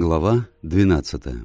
Глава 12.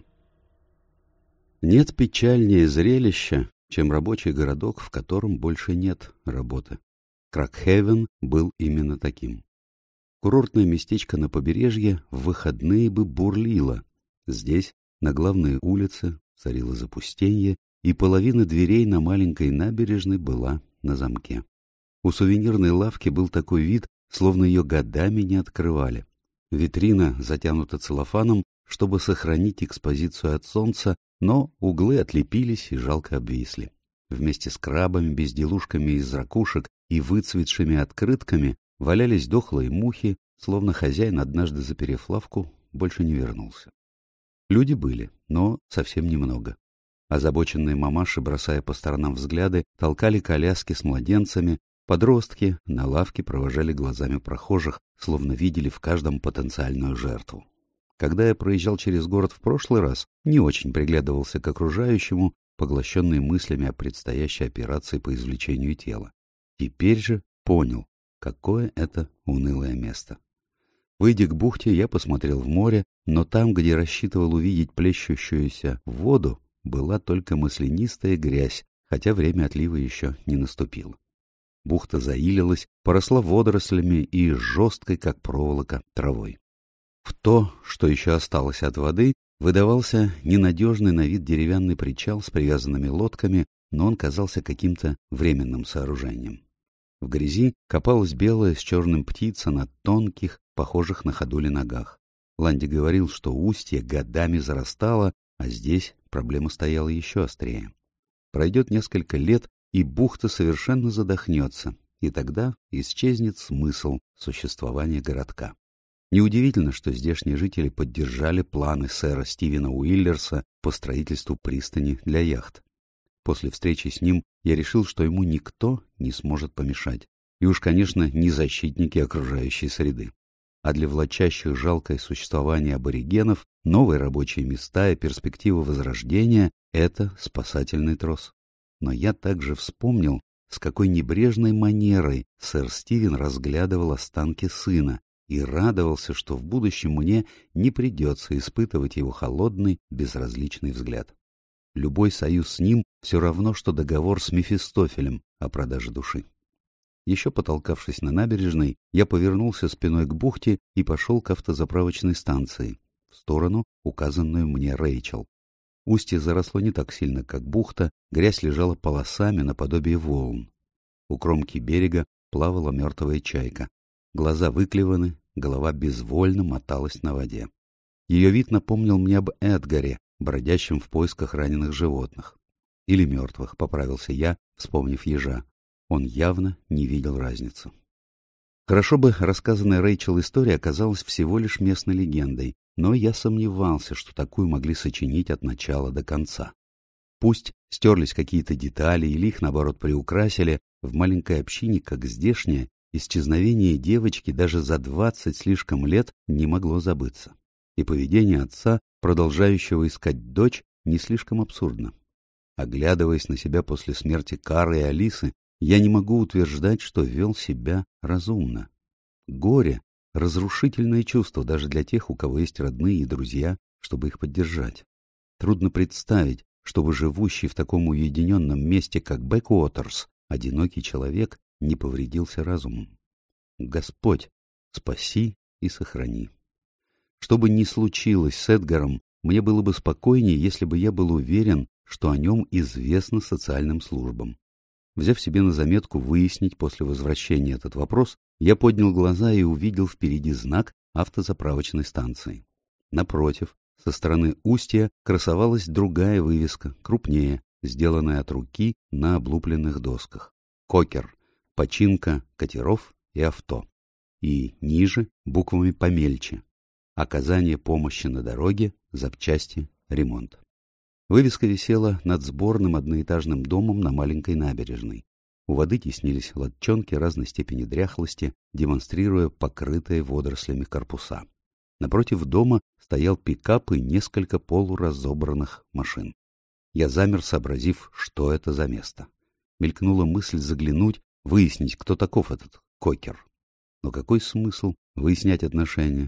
Нет печальнее зрелища, чем рабочий городок, в котором больше нет работы. Кракхейвен был именно таким. Курортное местечко на побережье в выходные бы бурлило. Здесь, на главной улице, царило запустенье, и половина дверей на маленькой набережной была на замке. У сувенирной лавки был такой вид, словно ее годами не открывали. Витрина затянута целлофаном, чтобы сохранить экспозицию от солнца, но углы отлепились и жалко обвисли. Вместе с крабами, безделушками из ракушек и выцветшими открытками валялись дохлые мухи, словно хозяин, однажды заперев лавку, больше не вернулся. Люди были, но совсем немного. Озабоченные мамаши, бросая по сторонам взгляды, толкали коляски с младенцами. Подростки на лавке провожали глазами прохожих, словно видели в каждом потенциальную жертву. Когда я проезжал через город в прошлый раз, не очень приглядывался к окружающему, поглощенный мыслями о предстоящей операции по извлечению тела. Теперь же понял, какое это унылое место. Выйдя к бухте, я посмотрел в море, но там, где рассчитывал увидеть плещущуюся воду, была только маслянистая грязь, хотя время отлива еще не наступило. Бухта заилилась, поросла водорослями и жесткой, как проволока, травой. В то, что еще осталось от воды, выдавался ненадежный на вид деревянный причал с привязанными лодками, но он казался каким-то временным сооружением. В грязи копалась белая с черным птица на тонких, похожих на ходули ногах. Ланди говорил, что устье годами зарастало, а здесь проблема стояла еще острее. Пройдет несколько лет, и бухта совершенно задохнется, и тогда исчезнет смысл существования городка. Неудивительно, что здешние жители поддержали планы сэра Стивена Уиллерса по строительству пристани для яхт. После встречи с ним я решил, что ему никто не сможет помешать, и уж, конечно, не защитники окружающей среды. А для влачащих жалкое существование аборигенов новые рабочие места и перспектива возрождения — это спасательный трос. Но я также вспомнил, с какой небрежной манерой сэр Стивен разглядывал останки сына и радовался, что в будущем мне не придется испытывать его холодный, безразличный взгляд. Любой союз с ним все равно, что договор с Мефистофелем о продаже души. Еще потолкавшись на набережной, я повернулся спиной к бухте и пошел к автозаправочной станции, в сторону, указанную мне Рэйчел. Устье заросло не так сильно, как бухта, грязь лежала полосами наподобие волн. У кромки берега плавала мертвая чайка. Глаза выклеваны, голова безвольно моталась на воде. Ее вид напомнил мне об Эдгаре, бродящем в поисках раненых животных. Или мертвых, поправился я, вспомнив ежа. Он явно не видел разницы. Хорошо бы рассказанная Рэйчел история оказалась всего лишь местной легендой, но я сомневался, что такую могли сочинить от начала до конца. Пусть стерлись какие-то детали или их, наоборот, приукрасили, в маленькой общине, как здешняя, исчезновение девочки даже за 20 слишком лет не могло забыться. И поведение отца, продолжающего искать дочь, не слишком абсурдно. Оглядываясь на себя после смерти Кары и Алисы, я не могу утверждать, что вел себя разумно. Горе — разрушительное чувство даже для тех, у кого есть родные и друзья, чтобы их поддержать. Трудно представить, чтобы живущий в таком уединенном месте, как Бэкуотерс, одинокий человек не повредился разумом. Господь, спаси и сохрани. Что бы ни случилось с Эдгаром, мне было бы спокойнее, если бы я был уверен, что о нем известно социальным службам. Взяв себе на заметку выяснить после возвращения этот вопрос, я поднял глаза и увидел впереди знак автозаправочной станции. Напротив, со стороны устья красовалась другая вывеска, крупнее, сделанная от руки на облупленных досках. «Кокер. Починка катеров и авто». И ниже, буквами помельче: «Оказание помощи на дороге, запчасти, ремонт». Вывеска висела над сборным одноэтажным домом на маленькой набережной. У воды теснились лодчонки разной степени дряхлости, демонстрируя покрытые водорослями корпуса. Напротив дома стоял пикап и несколько полуразобранных машин. Я замер, сообразив, что это за место. Мелькнула мысль заглянуть, выяснить, кто таков этот Кокер. Но какой смысл выяснять отношения?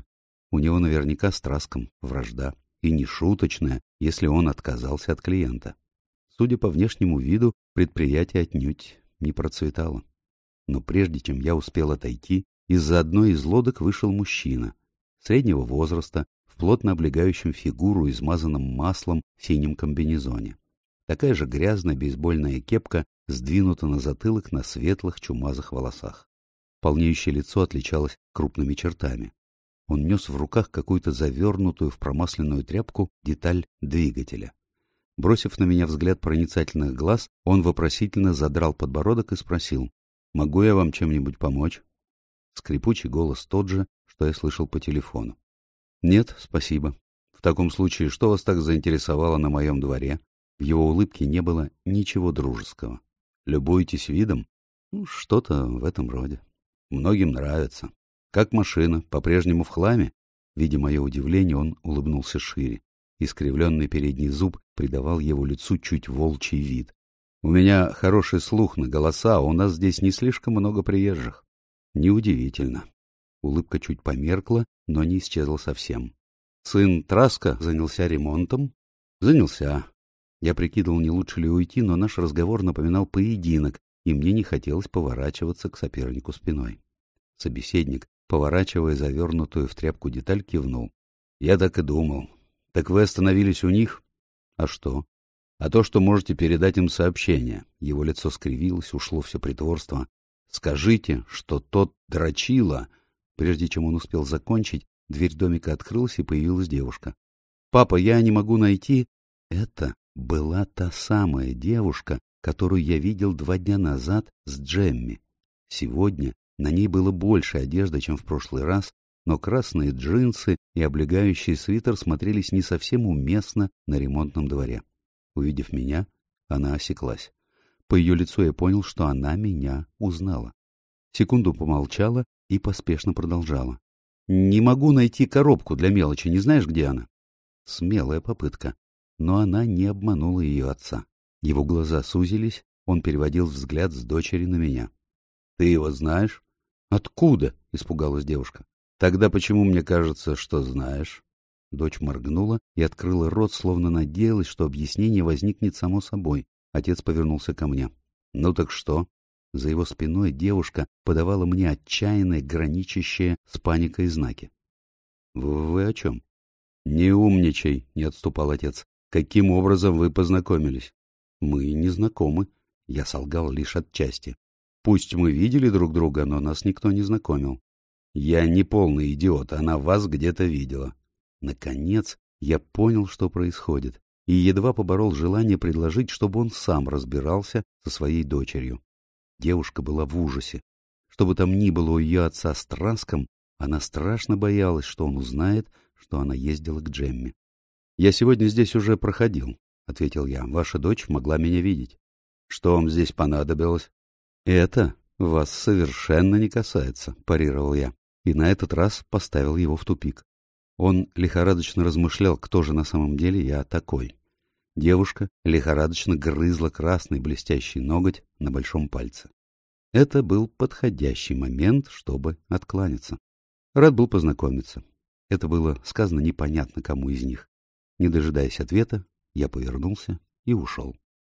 У него наверняка с Траском вражда, и не шуточная, если он отказался от клиента. Судя по внешнему виду, предприятие отнюдь не процветало. Но прежде чем я успел отойти, из-за одной из лодок вышел мужчина, среднего возраста, в плотно облегающем фигуру, измазанном маслом синем комбинезоне. Такая же грязная бейсбольная кепка сдвинута на затылок на светлых чумазых волосах. Полнеющее лицо отличалось крупными чертами. Он нес в руках какую-то завернутую в промасленную тряпку деталь двигателя. Бросив на меня взгляд проницательных глаз, он вопросительно задрал подбородок и спросил: «Могу я вам чем-нибудь помочь?» Скрипучий голос тот же, что я слышал по телефону. «Нет, спасибо. В таком случае, что вас так заинтересовало на моем дворе?» В его улыбке не было ничего дружеского. «Любуетесь видом?» «Что-то в этом роде. Многим нравится. Как машина, по-прежнему в хламе?» Видя мое удивление, он улыбнулся шире. Искривленный передний зуб придавал его лицу чуть волчий вид. «У меня хороший слух на голоса, а у нас здесь не слишком много приезжих». «Неудивительно». Улыбка чуть померкла, но не исчезла совсем. «Сын Траска занялся ремонтом?» «Занялся». Я прикидывал, не лучше ли уйти, но наш разговор напоминал поединок, и мне не хотелось поворачиваться к сопернику спиной. Собеседник, поворачивая завернутую в тряпку деталь, кивнул. «Я так и думал. Так вы остановились у них?» «А что?» «А то, что можете передать им сообщение». Его лицо скривилось, ушло все притворство. «Скажите, что тот дрочила...» Прежде чем он успел закончить, дверь домика открылась, и появилась девушка. «Папа, я не могу найти...» Это была та самая девушка, которую я видел 2 дня назад с Джемми. Сегодня на ней было больше одежды, чем в прошлый раз, но красные джинсы и облегающий свитер смотрелись не совсем уместно на ремонтном дворе. Увидев меня, она осеклась. По ее лицу я понял, что она меня узнала. Секунду помолчала и поспешно продолжала. «Не могу найти коробку для мелочи, не знаешь, где она?» Смелая попытка. Но она не обманула ее отца. Его глаза сузились, он переводил взгляд с дочери на меня. «Ты его знаешь?» «Откуда?» — испугалась девушка. «Тогда почему мне кажется, что знаешь?» Дочь моргнула и открыла рот, словно надеялась, что объяснение возникнет само собой. Отец повернулся ко мне. «Ну так что?» За его спиной девушка подавала мне отчаянные, граничащие с паникой знаки. «Вы о чем?» «Не умничай», — не отступал отец. «Каким образом вы познакомились?» «Мы не знакомы». Я солгал лишь отчасти. «Пусть мы видели друг друга, но нас никто не знакомил». «Я не полный идиот, она вас где-то видела». Наконец я понял, что происходит, и едва поборол желание предложить, чтобы он сам разбирался со своей дочерью. Девушка была в ужасе. Что бы там ни было у ее отца с Траском, она страшно боялась, что он узнает, что она ездила к Джемми. «Я сегодня здесь уже проходил», — ответил я. «Ваша дочь могла меня видеть». «Что вам здесь понадобилось?» «Это вас совершенно не касается», — парировал я, и на этот раз поставил его в тупик. Он лихорадочно размышлял, кто же на самом деле я такой. Девушка лихорадочно грызла красный блестящий ноготь на большом пальце. Это был подходящий момент, чтобы откланяться. Рад был познакомиться. Это было сказано непонятно кому из них. Не дожидаясь ответа, я повернулся и ушел.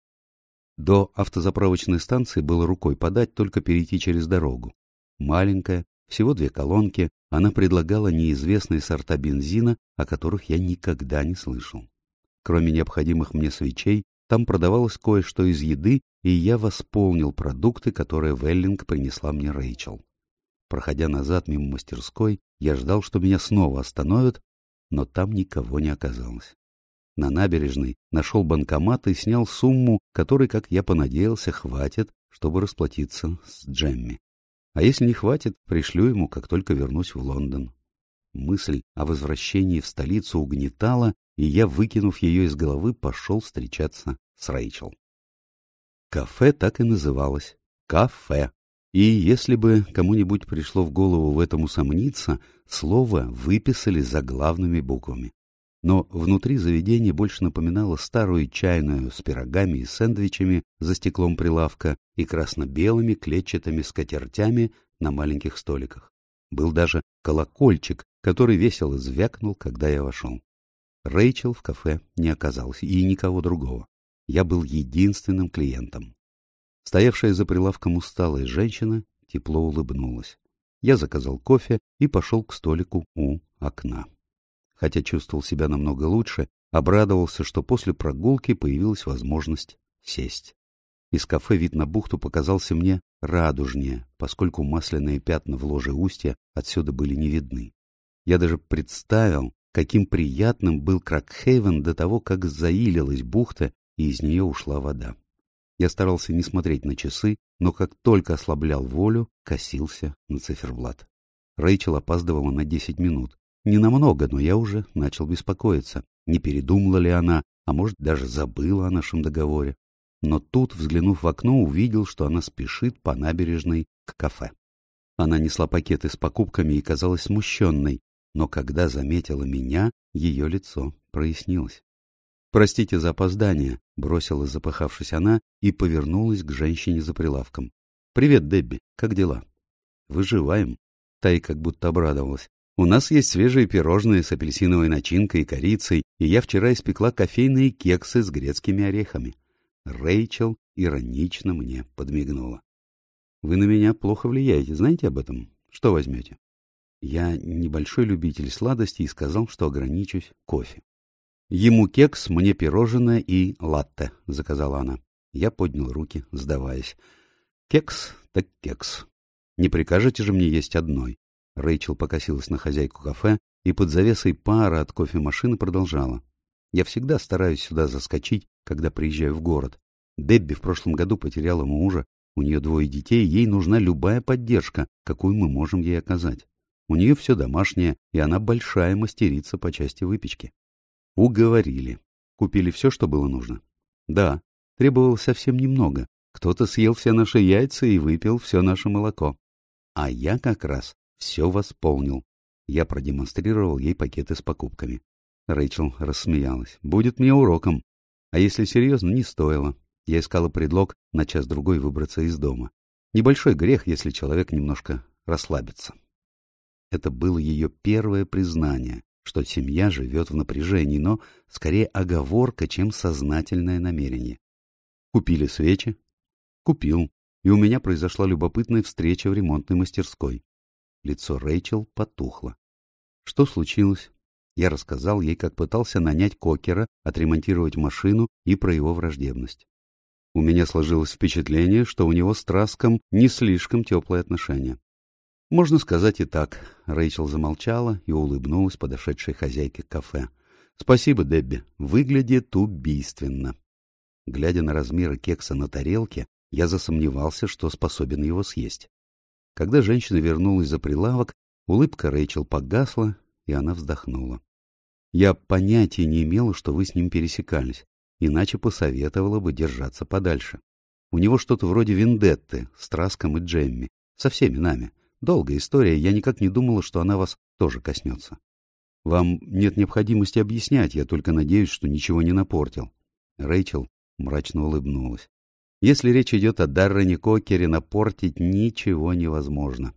До автозаправочной станции было рукой подать, только перейти через дорогу. Маленькая, всего 2 колонки, она предлагала неизвестные сорта бензина, о которых я никогда не слышал. Кроме необходимых мне свечей, там продавалось кое-что из еды, и я восполнил продукты, которые Веллинг принесла мне Рэйчел. Проходя назад мимо мастерской, я ждал, что меня снова остановят, но там никого не оказалось. На набережной нашел банкомат и снял сумму, которой, как я понадеялся, хватит, чтобы расплатиться с Джемми. А если не хватит, пришлю ему, как только вернусь в Лондон. Мысль о возвращении в столицу угнетала, и я, выкинув ее из головы, пошел встречаться с Рэйчел. Кафе так и называлось — «Кафе». И если бы кому-нибудь пришло в голову в этом усомниться, слово выписали заглавными буквами. Но внутри заведение больше напоминало старую чайную с пирогами и сэндвичами за стеклом прилавка и красно-белыми клетчатыми скатертями на маленьких столиках. Был даже колокольчик который весело звякнул, когда я вошел. Рэйчел в кафе не оказалось, и никого другого. Я был единственным клиентом. Стоявшая за прилавком усталая женщина тепло улыбнулась. Я заказал кофе и пошел к столику у окна. Хотя чувствовал себя намного лучше, обрадовался, что после прогулки появилась возможность сесть. Из кафе вид на бухту показался мне радужнее, поскольку масляные пятна в ложе устья отсюда были не видны. Я даже представил, каким приятным был Кракхейвен до того, как заилилась бухта, и из нее ушла вода. Я старался не смотреть на часы, но как только ослаблял волю, косился на циферблат. Рэйчел опаздывала на 10 минут. Ненамного, но я уже начал беспокоиться. Не передумала ли она, а может, даже забыла о нашем договоре. Но тут, взглянув в окно, увидел, что она спешит по набережной к кафе. Она несла пакеты с покупками и казалась смущенной, но когда заметила меня, ее лицо прояснилось. «Простите за опоздание», — бросила, запыхавшись она, и повернулась к женщине за прилавком. «Привет, Дебби, как дела?» «Выживаем». Та и как будто обрадовалась. «У нас есть свежие пирожные с апельсиновой начинкой и корицей, и я вчера испекла кофейные кексы с грецкими орехами». Рэйчел иронично мне подмигнула. «Вы на меня плохо влияете, знаете об этом? Что возьмете?» Я небольшой любитель сладостей и сказал, что ограничусь кофе. «Ему кекс, мне пирожное и латте», — заказала она. Я поднял руки, сдаваясь. «Кекс так кекс. Не прикажете же мне есть одной?» Рэйчел покосилась на хозяйку кафе и под завесой пара от кофемашины продолжала. «Я всегда стараюсь сюда заскочить, когда приезжаю в город. Дебби в прошлом году потеряла мужа, у нее 2 детей, ей нужна любая поддержка, какую мы можем ей оказать. У нее все домашнее, и она большая мастерица по части выпечки». Уговорили. Купили все, что было нужно? Да, требовалось совсем немного. Кто-то съел все наши яйца и выпил все наше молоко. А я как раз все восполнил. Я продемонстрировал ей пакеты с покупками. Рэйчел рассмеялась. Будет мне уроком. А если серьезно, не стоило. Я искала предлог на час-другой выбраться из дома. Небольшой грех, если человек немножко расслабится. Это было ее первое признание, что семья живет в напряжении, но скорее оговорка, чем сознательное намерение. Купили свечи? Купил. И у меня произошла любопытная встреча в ремонтной мастерской. Лицо Рэйчел потухло. Что случилось? Я рассказал ей, как пытался нанять кокера, отремонтировать машину и про его враждебность. У меня сложилось впечатление, что у него с Траском не слишком теплые отношения. Можно сказать и так. Рэйчел замолчала и улыбнулась подошедшей хозяйке кафе. Спасибо, Дебби. Выглядит убийственно. Глядя на размеры кекса на тарелке, я засомневался, что способен его съесть. Когда женщина вернулась за прилавок, улыбка Рэйчел погасла, и она вздохнула. Я понятия не имела, что вы с ним пересекались, иначе посоветовала бы держаться подальше. У него что-то вроде вендетты с Траском и Джемми, со всеми нами. Долгая история, я никак не думала, что она вас тоже коснется. Вам нет необходимости объяснять, я только надеюсь, что ничего не напортил. Рэйчел мрачно улыбнулась. Если речь идет о Даррене Кокере, напортить ничего невозможно.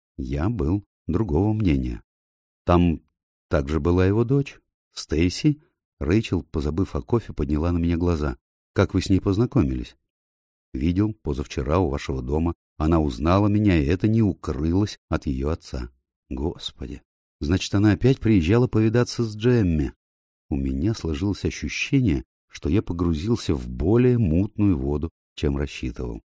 Я был другого мнения. Там также была его дочь, Стейси. Рэйчел, позабыв о кофе, подняла на меня глаза. Как вы с ней познакомились? Видел позавчера у вашего дома. Она узнала меня, и это не укрылось от ее отца. Господи! Значит, она опять приезжала повидаться с Джемми. У меня сложилось ощущение, что я погрузился в более мутную воду, чем рассчитывал.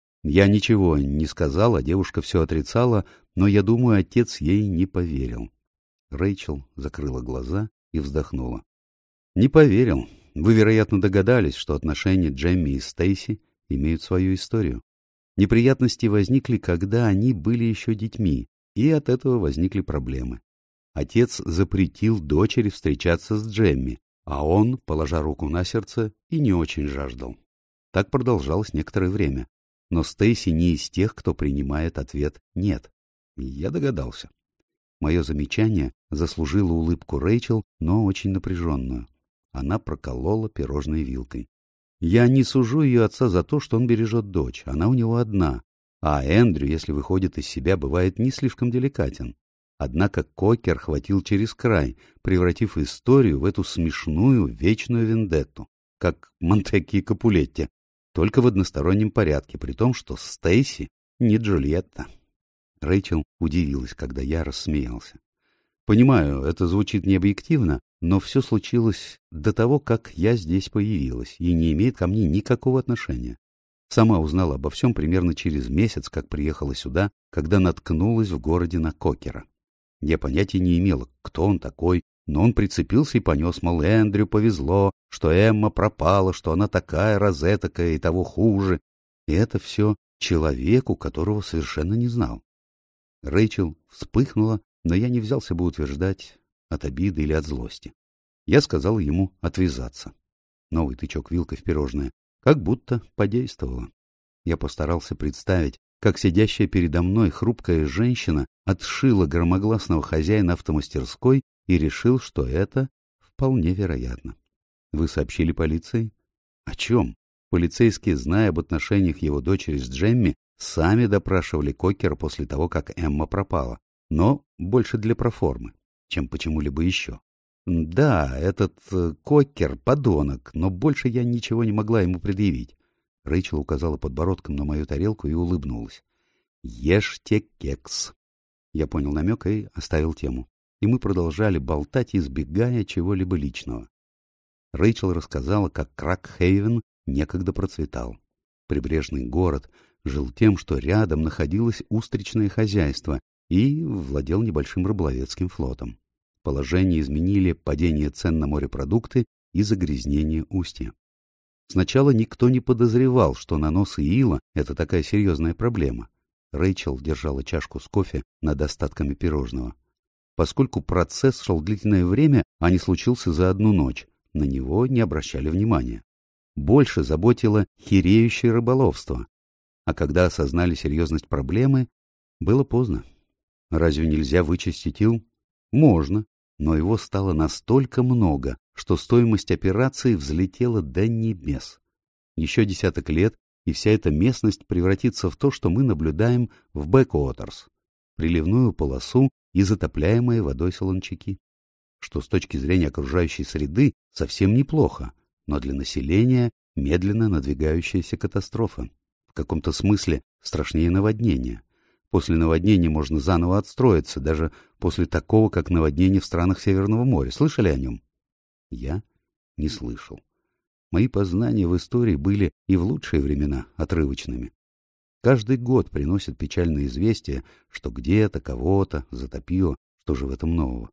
Я ничего не сказал, а девушка все отрицала, но, я думаю, отец ей не поверил. Рэйчел закрыла глаза и вздохнула. Не поверил. Вы, вероятно, догадались, что отношения Джемми и Стейси имеют свою историю. Неприятности возникли, когда они были еще детьми, и от этого возникли проблемы. Отец запретил дочери встречаться с Джемми, а он, положа руку на сердце, и не очень жаждал. Так продолжалось некоторое время. Но Стейси не из тех, кто принимает ответ «нет». Я догадался. Мое замечание заслужило улыбку Рэйчел, но очень напряженную. Она проколола пирожной вилкой. Я не сужу ее отца за то, что он бережет дочь. Она у него одна. А Эндрю, если выходит из себя, бывает не слишком деликатен. Однако Кокер хватил через край, превратив историю в эту смешную вечную вендетту, как Монтекки и Капулетти, только в одностороннем порядке, при том, что Стейси не Джульетта. Рэйчел удивилась, когда я рассмеялся. Понимаю, это звучит необъективно, но все случилось до того, как я здесь появилась, и не имеет ко мне никакого отношения. Сама узнала обо всем примерно через месяц, как приехала сюда, когда наткнулась в городе на Кокера. Я понятия не имела, кто он такой, но он прицепился и понес, мол, Эндрю повезло, что Эмма пропала, что она такая, розетокая и того хуже. И это все человеку, которого совершенно не знал. Рэйчел вспыхнула, но я не взялся бы утверждать от обиды или от злости. Я сказал ему отвязаться. Новый тычок вилкой в пирожное как будто подействовало. Я постарался представить, как сидящая передо мной хрупкая женщина отшила громогласного хозяина автомастерской и решил, что это вполне вероятно. Вы сообщили полиции? О чем? Полицейские, зная об отношениях его дочери с Джемми, сами допрашивали Кокера после того, как Эмма пропала, но больше для проформы, чем почему-либо еще. Да, этот Кокер — подонок, но больше я ничего не могла ему предъявить. Рэйчел указала подбородком на мою тарелку и улыбнулась. «Ешьте кекс». Я понял намек и оставил тему. И мы продолжали болтать, избегая чего-либо личного. Рэйчел рассказала, как Крак-Хейвен некогда процветал. Прибрежный город жил тем, что рядом находилось устричное хозяйство и владел небольшим рыболовецким флотом. Положение изменили падение цен на морепродукты и загрязнение устья. Сначала никто не подозревал, что нанос ила — это такая серьезная проблема. Рэйчел держала чашку с кофе над остатками пирожного. Поскольку процесс шел длительное время, а не случился за одну ночь, на него не обращали внимания. Больше заботило хиреющее рыболовство. А когда осознали серьезность проблемы, было поздно. Разве нельзя вычистить ил? Можно, но его стало настолько много, что стоимость операции взлетела до небес. Еще десяток лет, и вся эта местность превратится в то, что мы наблюдаем в бэкуотерс — приливную полосу и затопляемые водой солончаки. Что с точки зрения окружающей среды совсем неплохо, но для населения медленно надвигающаяся катастрофа. В каком-то смысле страшнее наводнения. После наводнения можно заново отстроиться, даже после такого, как наводнение в странах Северного моря. Слышали о нем? Я не слышал. Мои познания в истории были и в лучшие времена отрывочными. Каждый год приносят печальные известия, что где-то кого-то затопило, что же в этом нового.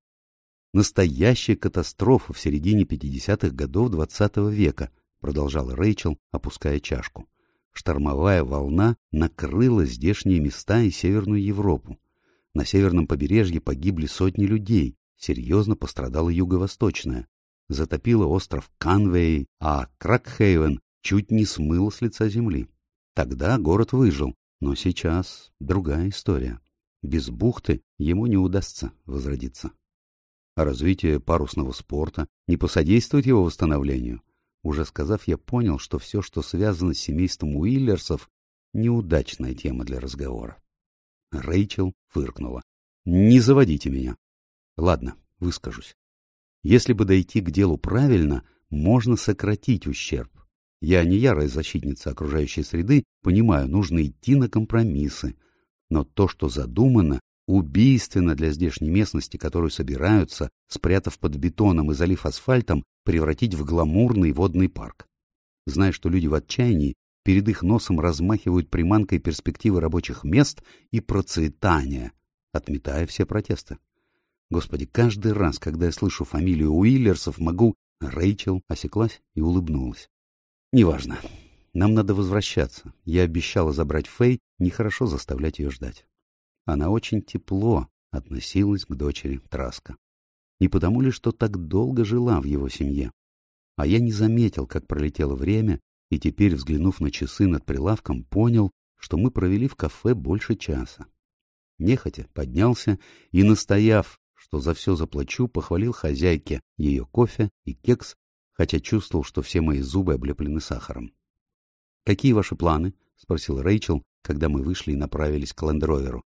Настоящая катастрофа в середине 50-х годов XX века, продолжала Рэйчел, опуская чашку. Штормовая волна накрыла здешние места и Северную Европу. На северном побережье погибли сотни людей, серьезно пострадала юго-восточная. Затопило остров Канвей, а Кракхейвен чуть не смыло с лица земли. Тогда город выжил, но сейчас другая история. Без бухты ему не удастся возродиться. А развитие парусного спорта не посодействует его восстановлению? Уже сказав, я понял, что все, что связано с семейством Уиллерсов, неудачная тема для разговора. Рэйчел фыркнула. «Не заводите меня». «Ладно, выскажусь. Если бы дойти к делу правильно, можно сократить ущерб. Я не ярая защитница окружающей среды, понимаю, нужно идти на компромиссы. Но то, что задумано, убийственно для здешней местности, которую собираются, спрятав под бетоном и залив асфальтом, превратить в гламурный водный парк. Зная, что люди в отчаянии, перед их носом размахивают приманкой перспективы рабочих мест и процветания, отметая все протесты. Господи, каждый раз, когда я слышу фамилию Уиллерсов, могу... Рэйчел осеклась и улыбнулась. Неважно. Нам надо возвращаться. Я обещала забрать Фэй, нехорошо заставлять ее ждать. Она очень тепло относилась к дочери Траска. Не потому ли, что так долго жила в его семье? А я не заметил, как пролетело время, и теперь, взглянув на часы над прилавком, понял, что мы провели в кафе больше часа. Нехотя поднялся и, настояв, что за все заплачу, похвалил хозяйке ее кофе и кекс, хотя чувствовал, что все мои зубы облеплены сахаром. — Какие ваши планы? — спросил Рэйчел, когда мы вышли и направились к Лэнд-Роверу.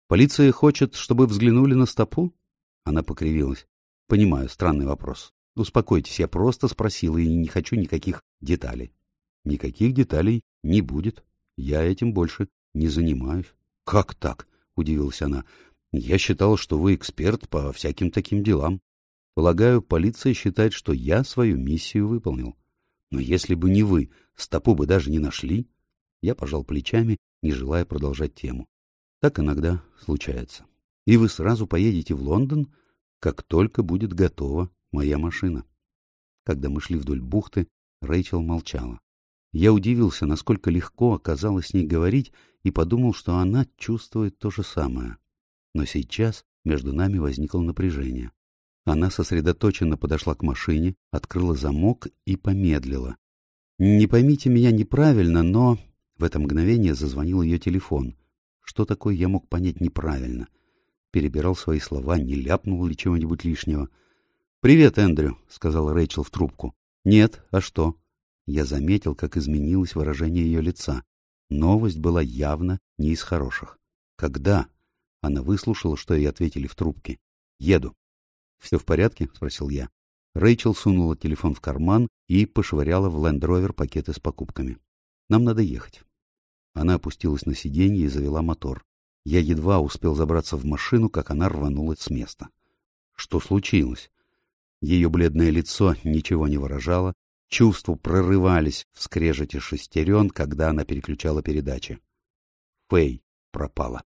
Полиция хочет, чтобы взглянули на стопу? Она покривилась. Понимаю, странный вопрос. Успокойтесь, я просто спросила и не хочу никаких деталей. Никаких деталей не будет. Я этим больше не занимаюсь. Как так? Удивилась она. Я считал, что вы эксперт по всяким таким делам. Полагаю, полиция считает, что я свою миссию выполнил. Но если бы не вы, стопу бы даже не нашли. Я пожал плечами, не желая продолжать тему. Так иногда случается. И вы сразу поедете в Лондон, как только будет готова моя машина. Когда мы шли вдоль бухты, Рэйчел молчала. Я удивился, насколько легко оказалось с ней говорить, и подумал, что она чувствует то же самое. Но сейчас между нами возникло напряжение. Она сосредоточенно подошла к машине, открыла замок и помедлила. Не поймите меня неправильно, но... В это мгновение зазвонил ее телефон. Что такое я мог понять неправильно? Перебирал свои слова, не ляпнул ли чего-нибудь лишнего. «Привет, Эндрю», — сказала Рэйчел в трубку. «Нет, а что?» Я заметил, как изменилось выражение ее лица. Новость была явно не из хороших. «Когда?» Она выслушала, что ей ответили в трубке. «Еду». «Все в порядке?» — спросил я. Рэйчел сунула телефон в карман и пошвыряла в Лэнд-Ровер пакеты с покупками. «Нам надо ехать». Она опустилась на сиденье и завела мотор. Я едва успел забраться в машину, как она рванулась с места. Что случилось? Ее бледное лицо ничего не выражало, чувства прорывались в скрежете шестерен, когда она переключала передачи. Фэй пропала.